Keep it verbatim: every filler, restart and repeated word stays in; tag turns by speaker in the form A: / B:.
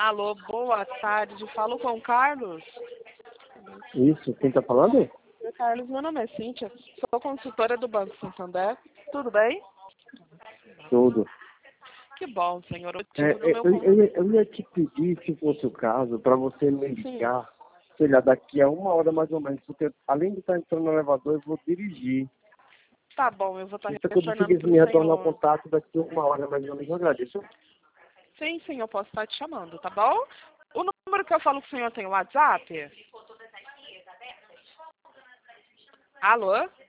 A: Alô, boa tarde. Falo com o Carlos.
B: Isso, quem tá falando?
A: Oi, Carlos, meu nome é Cíntia. Sou consultora do Banco Santander. Tudo bem?
B: Tudo.
A: Que bom, senhor. O
B: É,
A: motivo do
B: é,
A: meu
B: eu,
A: con-
B: eu, ia- eu ia te pedir, se fosse o caso, para você me
A: Sim.
B: ligar, sei lá, daqui a uma hora mais ou menos, porque além de estar entrando no elevador, eu vou dirigir.
A: Tá bom, eu vou estar
B: Se você
A: retornando
B: conseguisse
A: para
B: me
A: o
B: retornar o
A: senhor.
B: contato daqui a uma hora mais ou menos, eu agradeço.
A: Sim, sim, eu posso estar te chamando, tá bom? O número que eu falo com o senhor tem o WhatsApp? Alô?